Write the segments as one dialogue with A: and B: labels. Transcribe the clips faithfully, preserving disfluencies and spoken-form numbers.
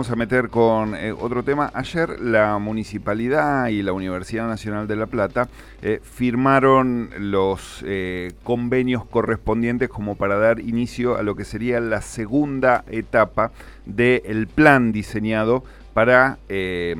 A: vamos a meter con eh, otro tema. Ayer la Municipalidad y la Universidad Nacional de La Plata eh, firmaron los eh, convenios correspondientes como para dar inicio a lo que sería la segunda etapa del plan diseñado para... Eh,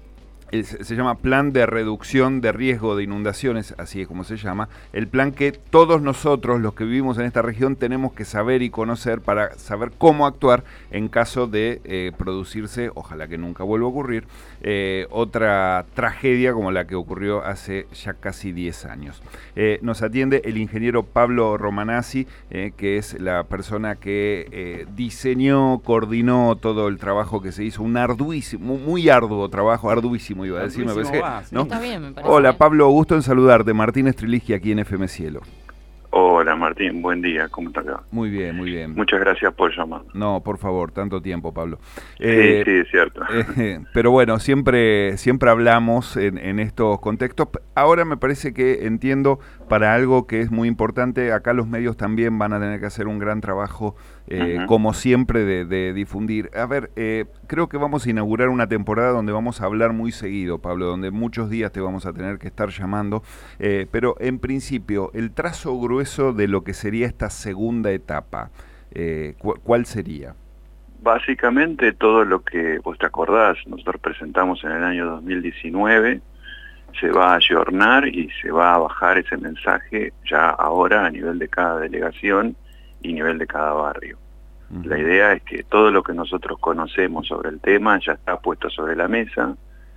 A: se llama Plan de Reducción de Riesgo de Inundaciones, así es como se llama, el plan que todos nosotros, los que vivimos en esta región, tenemos que saber y conocer para saber cómo actuar en caso de eh, producirse, ojalá que nunca vuelva a ocurrir, eh, otra tragedia como la que ocurrió hace ya casi diez años. Eh, nos atiende el ingeniero Pablo Romanazzi, eh, que es la persona que eh, diseñó, coordinó todo el trabajo que se hizo, un arduísimo, muy arduo trabajo, arduísimo iba a decir, me parece,
B: va, sí.
A: ¿no?
B: Está bien, me parece.
A: Hola Pablo, gusto en saludarte, Martín Estrilischi aquí en F M Cielo.
C: Hola Martín, buen día, ¿cómo estás?
A: Muy bien, muy bien.
C: Muchas gracias por llamar.
A: No, por favor, tanto tiempo, Pablo.
C: Eh, sí, sí, es cierto.
A: Eh, pero bueno, siempre, siempre hablamos en, en estos contextos. Ahora me parece que entiendo para algo que es muy importante, acá los medios también van a tener que hacer un gran trabajo, eh, uh-huh. como siempre, de, de difundir. A ver, eh, creo que vamos a inaugurar una temporada donde vamos a hablar muy seguido, Pablo, donde muchos días te vamos a tener que estar llamando, eh, pero en principio, el trazo grueso de lo que sería esta segunda etapa, eh, ¿cu- ¿cuál sería?
C: Básicamente todo lo que vos te acordás, nosotros presentamos en el año dos mil diecinueve, se va a ayornar y se va a bajar ese mensaje ya ahora a nivel de cada delegación y nivel de cada barrio. Uh-huh. La idea es que todo lo que nosotros conocemos sobre el tema ya está puesto sobre la mesa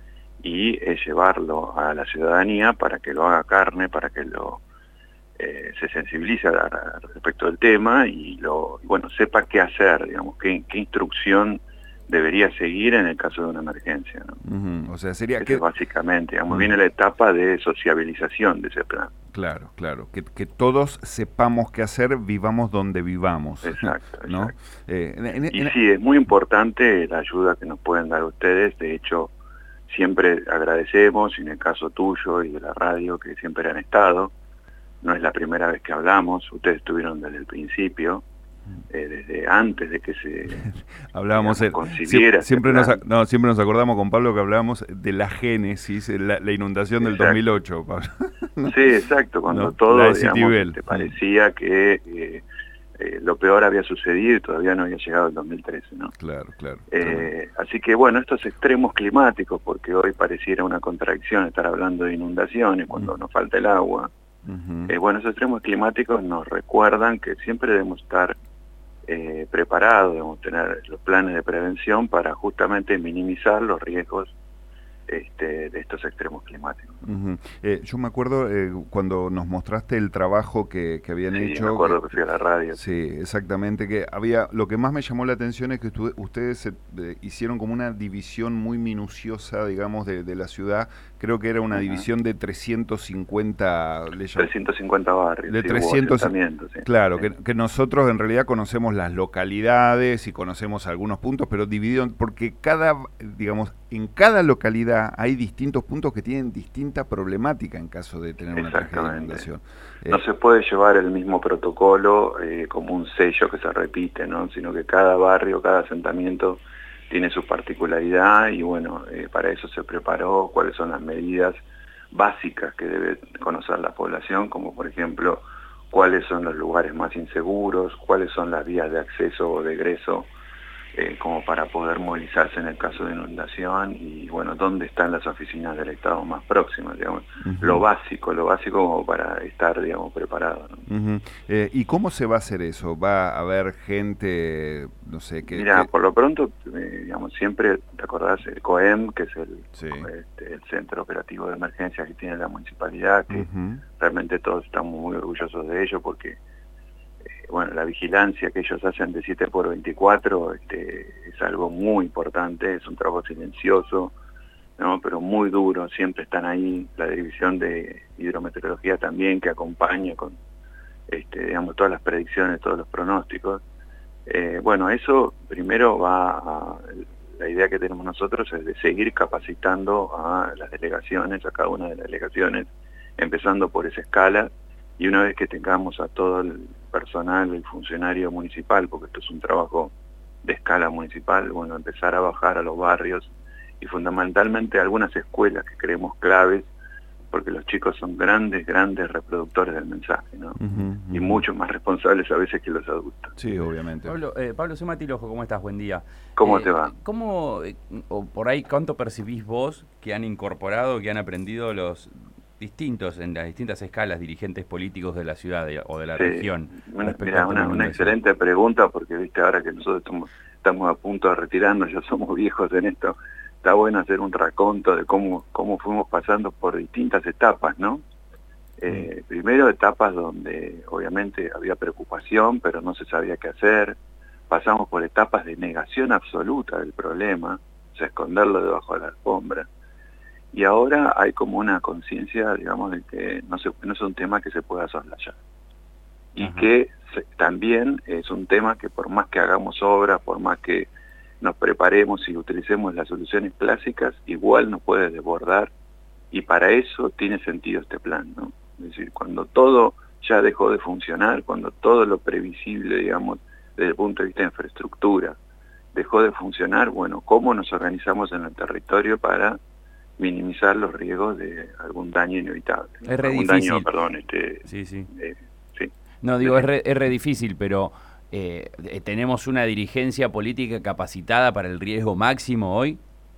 C: y es llevarlo a la ciudadanía para que lo haga carne, para que lo eh, se sensibilice al respecto del tema y lo bueno sepa qué hacer, digamos, qué, qué instrucción debería seguir en el caso de una emergencia, ¿no?
A: Uh-huh. O sea, sería
C: Eso
A: que...
C: básicamente, digamos,
A: uh-huh.
C: viene la etapa de sociabilización de ese plan.
A: Claro, claro, que, que todos sepamos qué hacer, vivamos donde vivamos.
C: Exacto,
A: ¿no?
C: exacto.
A: Eh, en, en,
C: y
A: en...
C: sí, es muy importante la ayuda que nos pueden dar ustedes, de hecho, siempre agradecemos, y en el caso tuyo y de la radio, que siempre han estado, no es la primera vez que hablamos, ustedes estuvieron desde el principio, Eh, desde antes de que se
A: hablábamos
C: digamos,
A: el,
C: concibiera
A: siempre,
C: este
A: nos, no, siempre nos acordamos con Pablo que hablábamos de la génesis, la, la inundación exacto. del dos mil ocho, Pablo.
C: ¿No? Sí, exacto, cuando no, todo digamos, te parecía que eh, eh, lo peor había sucedido y todavía no había llegado el dos mil trece, ¿no?
A: Claro, claro.
C: Eh, así que bueno, estos extremos climáticos, porque hoy pareciera una contradicción estar hablando de inundaciones cuando uh-huh. nos falta el agua, uh-huh. eh, bueno, esos extremos climáticos nos recuerdan que siempre debemos estar Eh, preparado, debemos tener los planes de prevención para justamente minimizar los riesgos este, de estos extremos climáticos.
A: Uh-huh. eh, yo me acuerdo eh, cuando nos mostraste el trabajo que, que habían
C: sí,
A: hecho.
C: me acuerdo que,
A: que
C: fui a la radio.
A: Sí, exactamente, que había, lo que más me llamó la atención es que tu, ustedes se, eh, hicieron como una división muy minuciosa, digamos, de, de la ciudad. Creo que era una uh-huh. división de trescientos cincuenta...
C: trescientos cincuenta barrios.
A: De
C: sí,
A: trescientos,
C: sí.
A: Claro,
C: sí.
A: Que, que nosotros en realidad conocemos las localidades y conocemos algunos puntos, pero dividido, porque cada, digamos, en cada localidad hay distintos puntos que tienen distinta problemática en caso de tener una tragedia de inundación.
C: No eh, se puede llevar el mismo protocolo eh, como un sello que se repite, ¿no? Sino que cada barrio, cada asentamiento tiene su particularidad y bueno, eh, para eso se preparó cuáles son las medidas básicas que debe conocer la población, como por ejemplo cuáles son los lugares más inseguros, cuáles son las vías de acceso o de egreso eh, como para poder movilizarse en el caso de inundación y bueno, dónde están las oficinas del Estado más próximas, digamos, uh-huh. lo básico, lo básico como para estar, digamos, preparado, ¿no?
A: Uh-huh. eh, ¿Y cómo se va a hacer eso? ¿Va a haber gente, no sé, que...?
C: Mira,
A: que...
C: por lo pronto, eh, digamos, siempre, ¿te acordás? El COEM, que es el,
A: sí.
C: este, el Centro Operativo de Emergencias que tiene la municipalidad, que uh-huh. realmente todos estamos muy orgullosos de ello porque bueno, la vigilancia que ellos hacen de siete por veinticuatro este, es algo muy importante, es un trabajo silencioso, ¿no? Pero muy duro, siempre están ahí, la división de hidrometeorología también, que acompaña con este, digamos, todas las predicciones, todos los pronósticos. Eh, bueno, eso primero va a, la idea que tenemos nosotros es de seguir capacitando a las delegaciones, a cada una de las delegaciones, empezando por esa escala, y una vez que tengamos a todo el personal, el funcionario municipal, porque esto es un trabajo de escala municipal, bueno, empezar a bajar a los barrios y fundamentalmente a algunas escuelas que creemos claves, porque los chicos son grandes, grandes reproductores del mensaje, ¿no? Uh-huh, uh-huh. Y mucho más responsables a veces que los adultos.
A: Sí, obviamente.
B: Pablo, eh, Pablo Sumatilojo, ¿cómo estás? Buen día.
C: ¿Cómo
B: eh,
C: te va?
B: ¿Cómo, eh, o por ahí, cuánto percibís vos que han incorporado, que han aprendido los distintos, en las distintas escalas, dirigentes políticos de la ciudad de, o de la
C: sí.
B: región?
C: Una, mira, una, una excelente pregunta, porque viste ahora que nosotros estamos, estamos a punto de retirarnos, ya somos viejos en esto. Está bueno hacer un raconto de cómo, cómo fuimos pasando por distintas etapas, ¿no? Eh, mm. Primero etapas donde obviamente había preocupación, pero no se sabía qué hacer. Pasamos por etapas de negación absoluta del problema, o sea, esconderlo debajo de la alfombra. Y ahora hay como una conciencia, digamos, de que no, se, no es un tema que se pueda soslayar. Y Ajá. que se, también es un tema que por más que hagamos obras, por más que nos preparemos y utilicemos las soluciones clásicas, igual nos puede desbordar, y para eso tiene sentido este plan, ¿no? Es decir, cuando todo ya dejó de funcionar, cuando todo lo previsible, digamos, desde el punto de vista de infraestructura, dejó de funcionar, bueno, ¿cómo nos organizamos en el territorio para minimizar los riesgos de algún daño inevitable?
B: ¿no? Es re
C: algún
B: difícil.
C: daño, perdón, este...
B: Sí, sí.
C: Eh, sí.
B: No, digo, es re, es re difícil, pero... Eh, ¿tenemos una dirigencia política capacitada para el riesgo máximo hoy?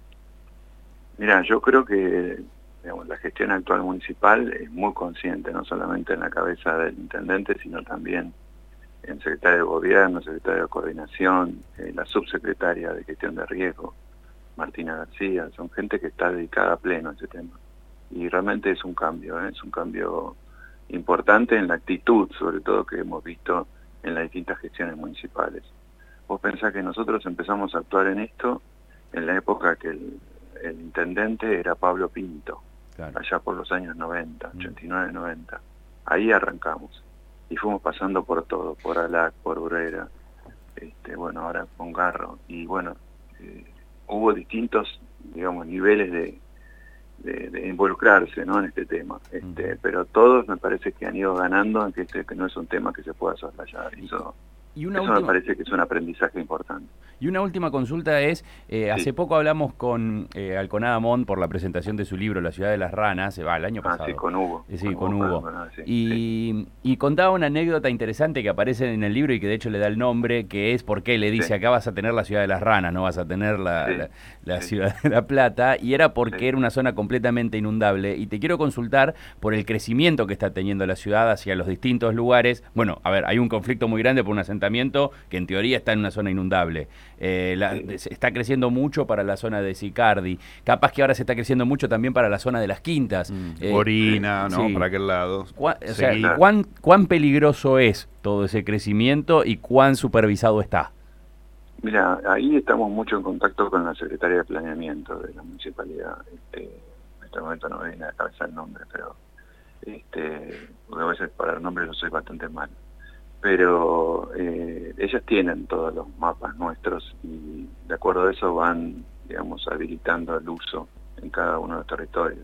C: Mira, yo creo que digamos, la gestión actual municipal es muy consciente, no solamente en la cabeza del intendente, sino también en secretario de gobierno, secretario de coordinación, eh, la subsecretaria de gestión de riesgo, Martina García, son gente que está dedicada a pleno a ese tema. Y realmente es un cambio, ¿eh? es un cambio importante en la actitud, sobre todo que hemos visto en las distintas gestiones municipales. Vos pensás que nosotros empezamos a actuar en esto en la época que el, el intendente era Pablo Pinto, claro. allá por los años noventa, ochenta y nueve, noventa. Ahí arrancamos. Y fuimos pasando por todo, por Alac, por Urrera, este, bueno, ahora con Garro. Y bueno, eh, hubo distintos, digamos, niveles de, de, de involucrarse, ¿no?, en este tema. Este, uh-huh. Pero todos me parece que han ido ganando en que este que no es un tema que se pueda soslayar. Eso, y una eso última... me parece que es un aprendizaje importante.
B: Y una última consulta es, eh, hace sí. poco hablamos con eh, Alconada Mont por la presentación de su libro La ciudad de las ranas, va, el año pasado.
C: Ah, sí, con Hugo.
B: Eh, sí,
C: con,
B: con
C: Hugo.
B: Hugo.
C: Bueno, sí,
B: y,
C: sí.
B: y contaba una anécdota interesante que aparece en el libro y que de hecho le da el nombre, que es por qué le dice, sí. acá vas a tener la ciudad de las ranas, no vas a tener la, sí. la, la sí. ciudad de La Plata, y era porque sí. era una zona completamente inundable. Y te quiero consultar por el crecimiento que está teniendo la ciudad hacia los distintos lugares. Bueno, a ver, hay un conflicto muy grande por un asentamiento que en teoría está en una zona inundable. Eh, la, sí. Está creciendo mucho para la zona de Sicardi. Capaz que ahora se está creciendo mucho también para la zona de las Quintas.
A: Mm. Eh, Orina, ¿no? Sí. Para aquel lado.
B: ¿Cuán, o sea, claro. ¿cuán, ¿Cuán peligroso es todo ese crecimiento y cuán supervisado está?
C: Mira, ahí estamos mucho en contacto con la secretaria de Planeamiento de la municipalidad. Este, en este momento no me viene a la cabeza el nombre, pero este, porque a veces para el nombre yo soy bastante malo. Pero eh, ellas tienen todos los mapas nuestros y de acuerdo a eso van, digamos, habilitando el uso en cada uno de los territorios.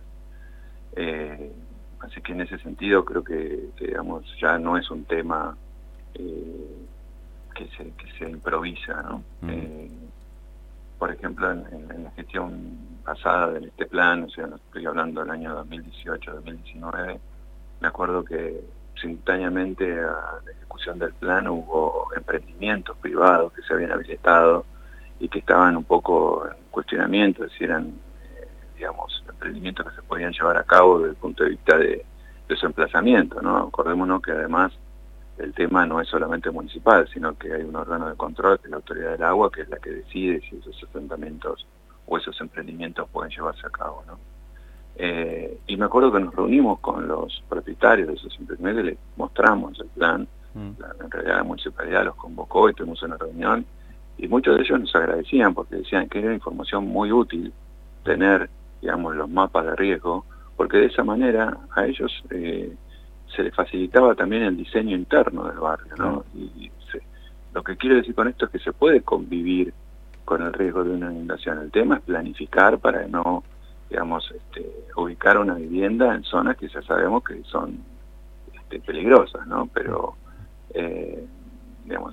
C: Eh, así que en ese sentido creo que, que digamos, ya no es un tema eh, que, se, que se improvisa, ¿no? Mm. Eh, por ejemplo, en, en, en la gestión pasada de este plan, o sea, no estoy hablando del año dos mil dieciocho, dos mil diecinueve, me acuerdo que simultáneamente a la ejecución del plan hubo emprendimientos privados que se habían habilitado y que estaban un poco en cuestionamiento, es decir, eran, eh, digamos, emprendimientos que se podían llevar a cabo desde el punto de vista de, de su emplazamiento, ¿no? Acordémonos que además el tema no es solamente municipal, sino que hay un órgano de control, que es la Autoridad del Agua, que es la que decide si esos asentamientos o esos emprendimientos pueden llevarse a cabo, ¿no? Eh, y me acuerdo que nos reunimos con los propietarios de esos emprendimientos y les mostramos el plan. Mm. La, en realidad la municipalidad los convocó y tuvimos una reunión y muchos de ellos nos agradecían porque decían que era información muy útil tener, digamos, los mapas de riesgo, porque de esa manera a ellos eh, se les facilitaba también el diseño interno del barrio, ¿no? Mm. Y se, lo que quiero decir con esto es que se puede convivir con el riesgo de una inundación. El tema es planificar para no, digamos, este, ubicar una vivienda en zonas que ya sabemos que son este, peligrosas, ¿no? Pero, eh, digamos,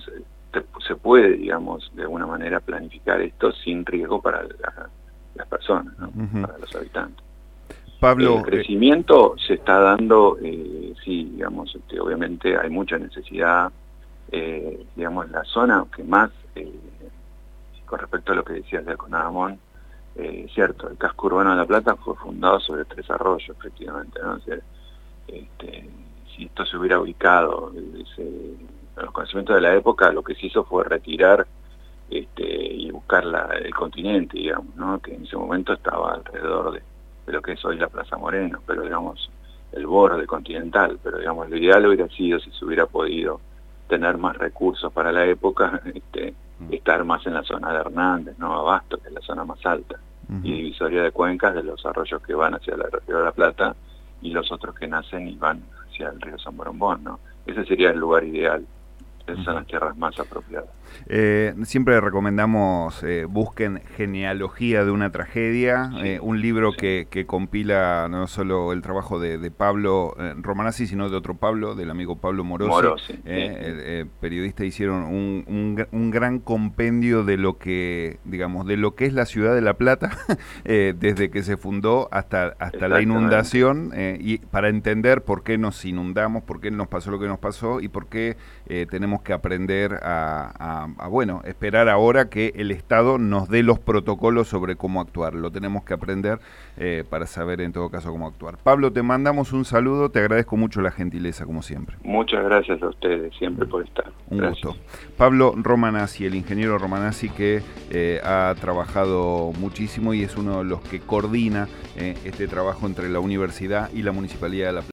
C: te, se puede, digamos, de alguna manera planificar esto sin riesgo para la, las personas, ¿no? Uh-huh. Para los habitantes.
A: Pablo,
C: el crecimiento eh... se está dando, eh, sí, digamos, este, obviamente hay mucha necesidad, eh, digamos, la zona que más, eh, con respecto a lo que decías de Conadamón, eh, cierto, el casco urbano de La Plata fue fundado sobre tres arroyos, efectivamente, ¿no? O sea, este, si esto se hubiera ubicado, ese, en los conocimientos de la época, lo que se hizo fue retirar este, y buscar la, el continente, digamos, ¿no? Que en ese momento estaba alrededor de, de lo que es hoy la Plaza Moreno, pero digamos, el borde continental, pero digamos, lo ideal hubiera sido, si se hubiera podido tener más recursos para la época, este, estar más en la zona de Hernández, ¿no? Abasto, que es la zona más alta, uh-huh. y divisoria de cuencas de los arroyos que van hacia la Río de la Plata y los otros que nacen y van hacia el río San Borombón, ¿no? Ese sería el lugar ideal. Esas son las tierras más apropiadas.
A: Eh, siempre recomendamos, eh, busquen Genealogía de una tragedia, sí, eh, un libro sí. que, que compila no solo el trabajo de, de Pablo eh, Romanazzi, sino de otro Pablo, del amigo Pablo Morosi,
C: Morosi
A: eh,
C: sí.
A: el, eh, periodista. Hicieron un, un, un gran compendio de lo que, digamos, de lo que es la ciudad de La Plata, eh, desde que se fundó hasta, hasta la inundación, eh, y para entender por qué nos inundamos, por qué nos pasó lo que nos pasó y por qué eh, tenemos que aprender a, a, a, bueno, esperar ahora que el Estado nos dé los protocolos sobre cómo actuar. Lo tenemos que aprender eh, para saber en todo caso cómo actuar. Pablo, te mandamos un saludo, te agradezco mucho la gentileza, como siempre.
C: Muchas gracias a ustedes siempre por estar.
A: Un
C: gracias.
A: gusto. Pablo Romanazzi, el ingeniero Romanazzi, que eh, ha trabajado muchísimo y es uno de los que coordina eh, este trabajo entre la universidad y la Municipalidad de La Plata.